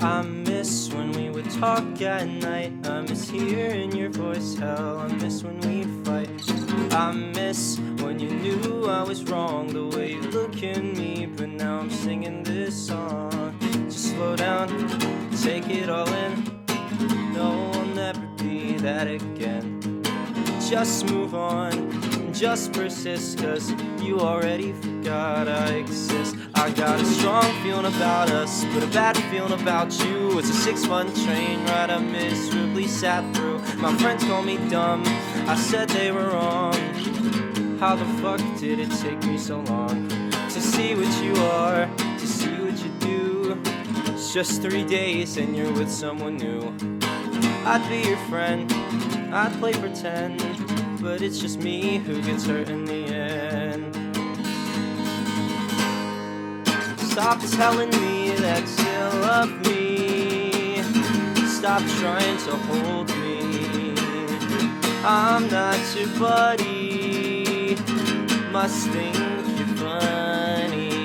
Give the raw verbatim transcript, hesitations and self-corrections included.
I miss when we would talk at night. I miss hearing your voice, hell, I miss when we fight. I miss when you knew I was wrong, the way you look at me, but now I'm singing this song. Just slow down, take it all in. No, I'll never be that again. Just move on, just persist, cause you already forgot I exist. I got a strong feeling about us, but a bad feeling about you. It's a six-month train ride I miserably sat through. My friends call me dumb, I said they were wrong. How the fuck did it take me so long to see what you are, to see what you do? It's just three days and you're with someone new. I'd be your friend, I'd play pretend, but it's just me who gets hurt in the end. Stop telling me that you love me. Stop trying to hold me. I'm not your buddy. Must think you're funny.